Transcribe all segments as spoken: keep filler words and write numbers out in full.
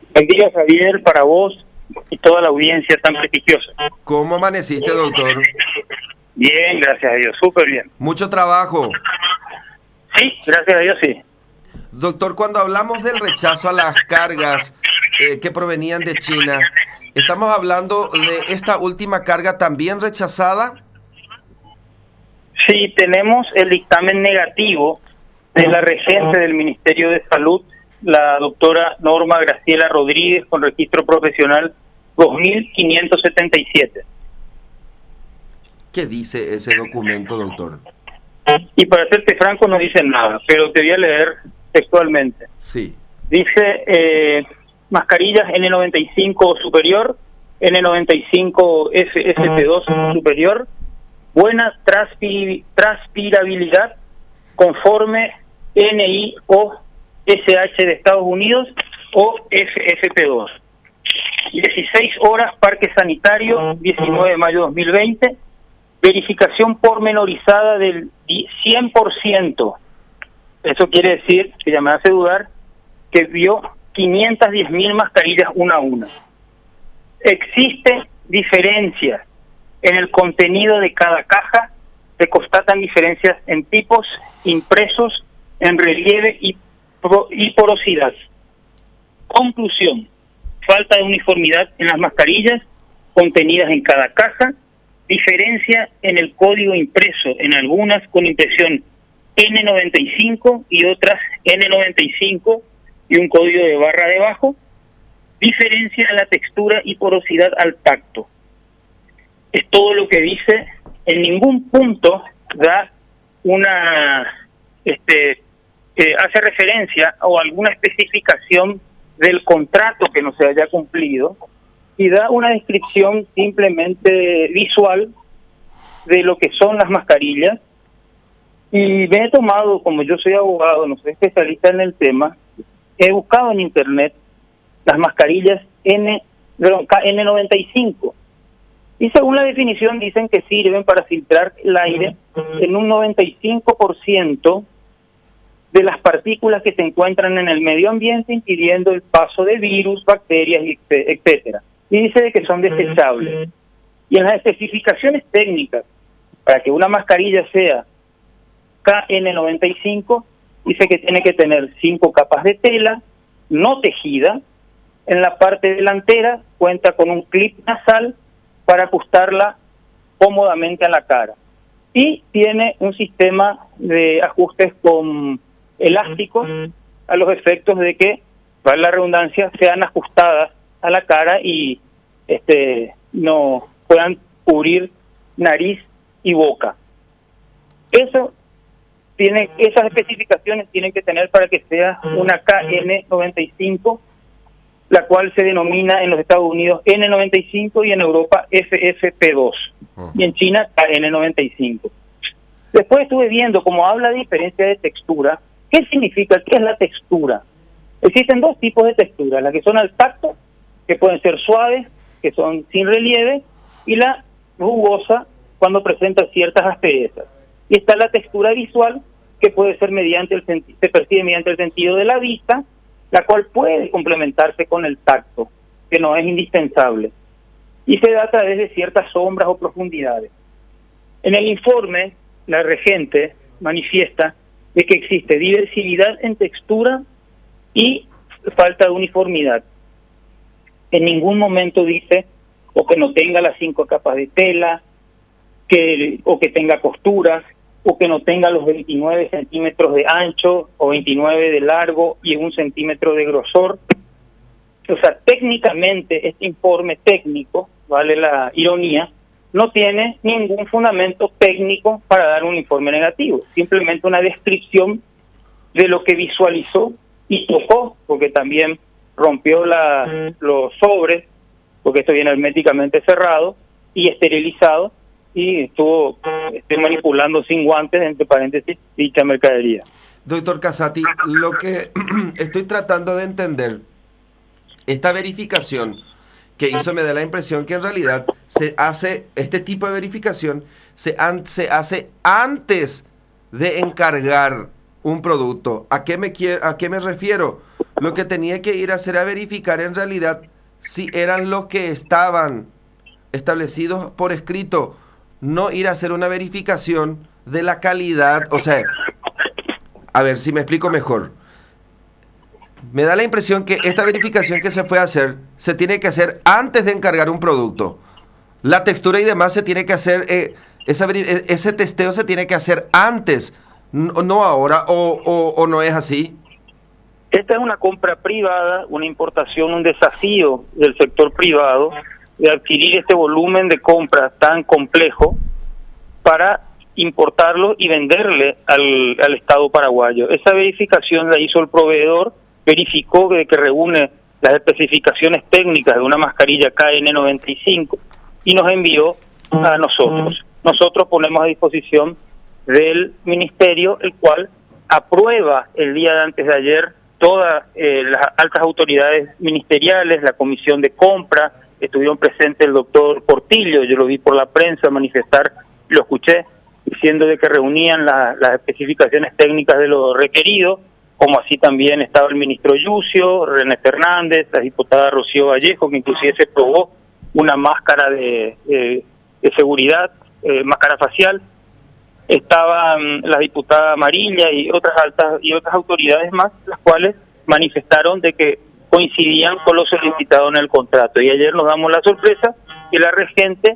Buen día, Javier, para vos y toda la audiencia tan prestigiosa. ¿Cómo amaneciste, doctor? Bien, gracias a Dios, súper bien. Mucho trabajo. Sí, gracias a Dios, sí. Doctor, cuando hablamos del rechazo a las cargas eh, que provenían de China, ¿estamos hablando de esta última carga también rechazada? Sí, tenemos el dictamen negativo de la regente del Ministerio de Salud, la doctora Norma Graciela Rodríguez, con registro profesional dos mil quinientos setenta y siete. ¿Qué dice ese documento, doctor? Y para serte franco, no dice nada, pero te voy a leer textualmente. Sí. Dice, eh, mascarillas N noventa y cinco superior, N noventa y cinco F F P dos superior, buena transpi transpirabilidad conforme N I O S H de Estados Unidos o F F P dos. dieciséis horas, Parque Sanitario, diecinueve de mayo de dos mil veinte. Verificación pormenorizada del cien por ciento. Eso quiere decir, que ya me hace dudar, que vio quinientas diez mil mascarillas una a una. Existe diferencias en el contenido de cada caja, se constatan diferencias en tipos, impresos, en relieve y, y porosidad. Conclusión: falta de uniformidad en las mascarillas contenidas en cada caja, diferencia en el código impreso, en algunas con impresión N noventa y cinco y otras N noventa y cinco y un código de barra debajo, diferencia en la textura y porosidad al tacto. Es todo lo que dice. En ningún punto da una, este, eh, hace referencia o alguna especificación del contrato que no se haya cumplido, y da una descripción simplemente visual de lo que son las mascarillas. Y me he tomado, como yo soy abogado, no soy especialista en el tema, he buscado en internet las mascarillas N, N noventa y cinco. Y según la definición dicen que sirven para filtrar el aire en un noventa y cinco por ciento de las partículas que se encuentran en el medio ambiente, impidiendo el paso de virus, bacterias, etcétera. Y dice de que son desechables. Y en las especificaciones técnicas, para que una mascarilla sea K N noventa y cinco, dice que tiene que tener cinco capas de tela, no tejida. En la parte delantera cuenta con un clip nasal para ajustarla cómodamente a la cara. Y tiene un sistema de ajustes con elásticos a los efectos de que, para la redundancia, sean ajustadas a la cara y este no puedan cubrir nariz y boca. Eso tiene, esas especificaciones tienen que tener para que sea una K N noventa y cinco, la cual se denomina en los Estados Unidos N noventa y cinco y en Europa F F P dos, uh-huh. Y en China K N noventa y cinco. Después estuve viendo, como habla de diferencia de textura, ¿qué significa? ¿Qué es la textura? Existen dos tipos de textura, las que son al tacto, que pueden ser suaves, que son sin relieve, y la rugosa, cuando presenta ciertas asperezas. Y está la textura visual, que puede ser mediante el se percibe mediante el sentido de la vista, la cual puede complementarse con el tacto, que no es indispensable, y se da a través de ciertas sombras o profundidades. En el informe, la regente manifiesta de que existe diversidad en textura y falta de uniformidad. En ningún momento dice o que no tenga las cinco capas de tela, que o que tenga costuras, o que no tenga los veintinueve centímetros de ancho o veintinueve de largo y un centímetro de grosor. O sea, técnicamente este informe técnico, vale la ironía, no tiene ningún fundamento técnico para dar un informe negativo, simplemente una descripción de lo que visualizó y tocó, porque también rompió la, los sobres, porque esto viene herméticamente cerrado y esterilizado, y estuvo estoy manipulando sin guantes, entre paréntesis, dicha mercadería. Doctor Casati, lo que estoy tratando de entender, esta verificación que hizo me da la impresión que en realidad se hace, este tipo de verificación se, an, se hace antes de encargar un producto. ¿A qué me quiero, a qué me refiero? lo que tenía que ir a hacer a verificar en realidad si eran los que estaban establecidos por escrito, no ir a hacer una verificación de la calidad. O sea, a ver si me explico mejor. Me da la impresión que esta verificación que se fue a hacer, se tiene que hacer antes de encargar un producto. La textura y demás se tiene que hacer, eh, esa, ese testeo se tiene que hacer antes, no, no ahora, o, o, o no es así. Esta es una compra privada, una importación, un desafío del sector privado de adquirir este volumen de compras tan complejo para importarlo y venderle al, al Estado paraguayo. Esa verificación la hizo el proveedor, verificó de que reúne las especificaciones técnicas de una mascarilla K N noventa y cinco y nos envió a nosotros. Nosotros ponemos a disposición del Ministerio, el cual aprueba el día de antes de ayer todas eh, las altas autoridades ministeriales, la comisión de compra. Estuvieron presentes el doctor Portillo, yo lo vi por la prensa manifestar, lo escuché, diciendo de que reunían la, las especificaciones técnicas de lo requerido, como así también estaba el ministro Yucio, René Fernández, la diputada Rocío Vallejo, que inclusive se probó una máscara de, de, de seguridad, eh, máscara facial. Estaban la diputada Amarilla y otras altas y otras autoridades más, las cuales manifestaron de que coincidían con lo solicitado en el contrato. Y ayer nos damos la sorpresa que la regente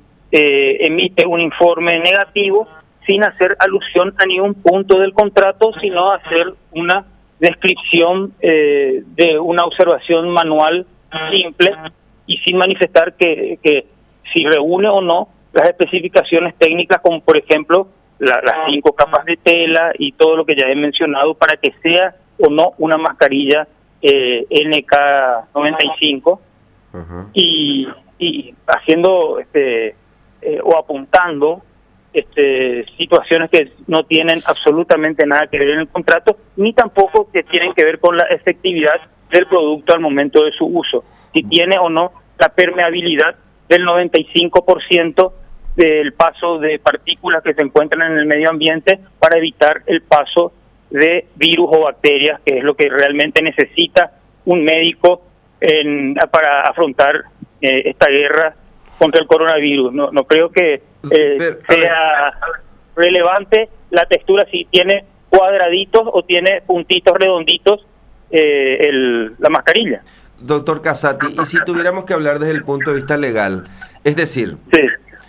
eh, emite un informe negativo sin hacer alusión a ningún punto del contrato, sino hacer una descripción eh, de una observación manual simple y sin manifestar que, que si reúne o no las especificaciones técnicas, como por ejemplo la, las cinco capas de tela y todo lo que ya he mencionado para que sea o no una mascarilla eh, N K noventa y cinco. Uh-huh. y, y haciendo este eh, o apuntando este situaciones que no tienen absolutamente nada que ver en el contrato, ni tampoco que tienen que ver con la efectividad del producto al momento de su uso, si tiene o no la permeabilidad del noventa y cinco por ciento del paso de partículas que se encuentran en el medio ambiente para evitar el paso de virus o bacterias, que es lo que realmente necesita un médico en, para afrontar eh, esta guerra contra el coronavirus. No, no creo que eh, sea relevante la textura si tiene cuadraditos o tiene puntitos redonditos eh, el, la mascarilla. Doctor Casati, y si tuviéramos que hablar desde el punto de vista legal, es decir, sí.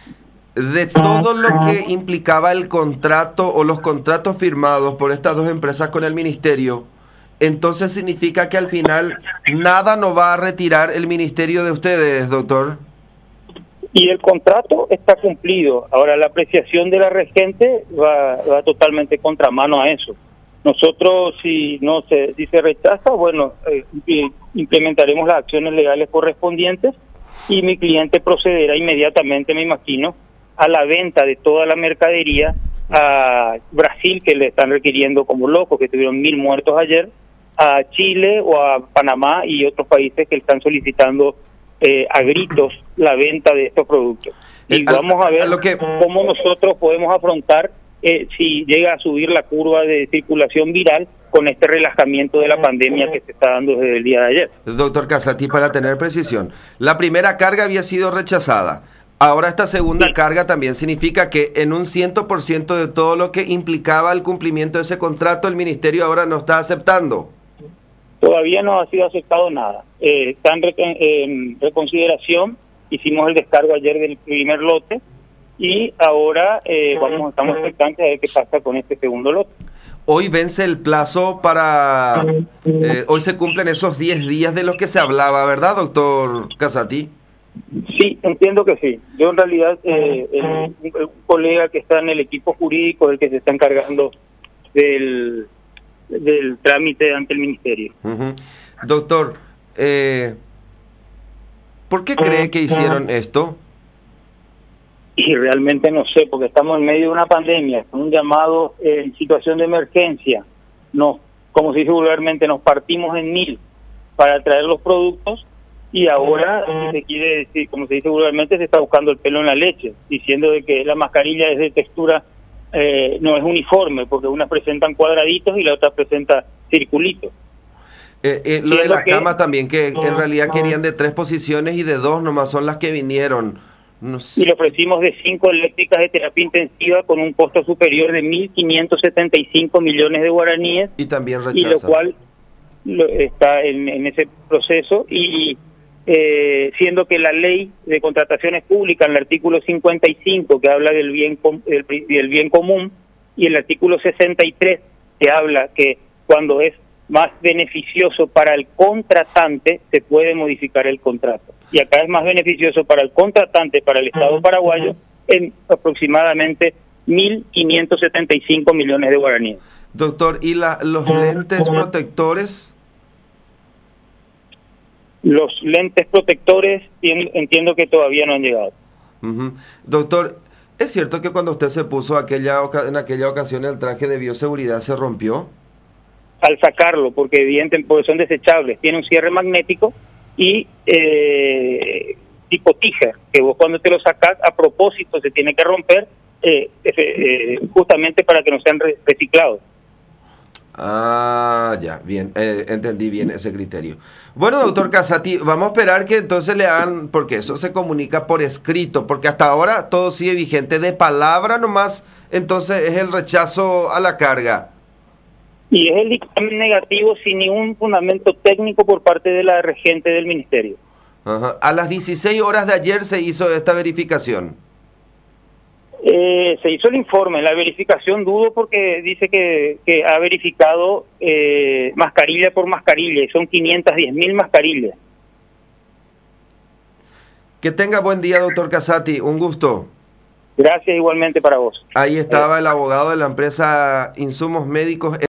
de todo lo que implicaba el contrato o los contratos firmados por estas dos empresas con el ministerio, entonces significa que al final nada nos va a retirar el ministerio de ustedes, doctor. Y el contrato está cumplido. Ahora la apreciación de la regente va, va totalmente contramano a eso. Nosotros, si no se, si se rechaza, bueno, eh, implementaremos las acciones legales correspondientes y mi cliente procederá inmediatamente, me imagino, a la venta de toda la mercadería a Brasil, que le están requiriendo como locos, que tuvieron mil muertos ayer, a Chile o a Panamá y otros países que están solicitando eh, a gritos la venta de estos productos. Y a, vamos a ver a lo que... cómo nosotros podemos afrontar eh, si llega a subir la curva de circulación viral con este relajamiento de la pandemia que se está dando desde el día de ayer. Doctor Casati, para tener precisión, la primera carga había sido rechazada. Ahora esta segunda sí. carga también significa que en un cien por ciento de todo lo que implicaba el cumplimiento de ese contrato, el ministerio ahora no está aceptando. Todavía no ha sido aceptado nada. Eh, está en, re en reconsideración. Hicimos el descargo ayer del primer lote y ahora eh, vamos estamos expectantes a ver qué pasa con este segundo lote. Hoy vence el plazo para... Eh, hoy se cumplen esos diez días de los que se hablaba, ¿verdad, doctor Casati? Sí, entiendo que sí. Yo en realidad, eh, el, un, un colega que está en el equipo jurídico, el que se está encargando del, del trámite ante el ministerio. Uh-huh. Doctor, eh, ¿por qué cree que hicieron esto? Y realmente no sé, porque estamos en medio de una pandemia, un llamado eh, en situación de emergencia. Nos, como se dice vulgarmente, nos partimos en mil para traer los productos. Y ahora, si se quiere decir, como se dice vulgarmente, se está buscando el pelo en la leche, diciendo de que la mascarilla es de textura, eh, no es uniforme, porque unas presentan cuadraditos y la otra presenta circulitos. Eh, eh, lo de Siendo la que- cama también, que en realidad querían de tres posiciones y de dos nomás son las que vinieron. No y sé. le ofrecimos de cinco eléctricas de terapia intensiva con un costo superior de mil quinientos setenta y cinco millones de guaraníes, Y también y lo rechazan. cual lo- está en, en ese proceso, y eh, siendo que la ley de contrataciones públicas, en el artículo cincuenta y cinco, que habla del bien, com- del, pri- del bien común, y el artículo sesenta y tres, que habla que cuando es más beneficioso para el contratante, se puede modificar el contrato. Y acá es más beneficioso para el contratante, para el Estado paraguayo, en aproximadamente mil quinientos setenta y cinco millones de guaraníes. Doctor, ¿y la, los lentes protectores? Los lentes protectores tien- entiendo que todavía no han llegado. Ujú. Doctor, ¿es cierto que cuando usted se puso aquella oca- en aquella ocasión el traje de bioseguridad se rompió? Al sacarlo, porque evidentemente porque son desechables, tiene un cierre magnético y eh, tipo tijer, que vos cuando te lo sacás a propósito se tiene que romper, eh, eh, justamente para que no sean re- reciclados. Ah, ya, bien, eh, entendí bien ese criterio. Bueno, doctor Casati, vamos a esperar que entonces le hagan, porque eso se comunica por escrito, porque hasta ahora todo sigue vigente de palabra nomás, entonces es el rechazo a la carga. Y es el dictamen negativo sin ningún fundamento técnico por parte de la regente del ministerio. Ajá. A las dieciséis horas de ayer se hizo esta verificación. Eh, se hizo el informe, la verificación dudo porque dice que, que ha verificado eh, mascarilla por mascarilla, y son quinientas diez mil mascarillas. Que tenga buen día, doctor Casati, un gusto. Gracias igualmente para vos. Ahí estaba el abogado de la empresa Insumos Médicos.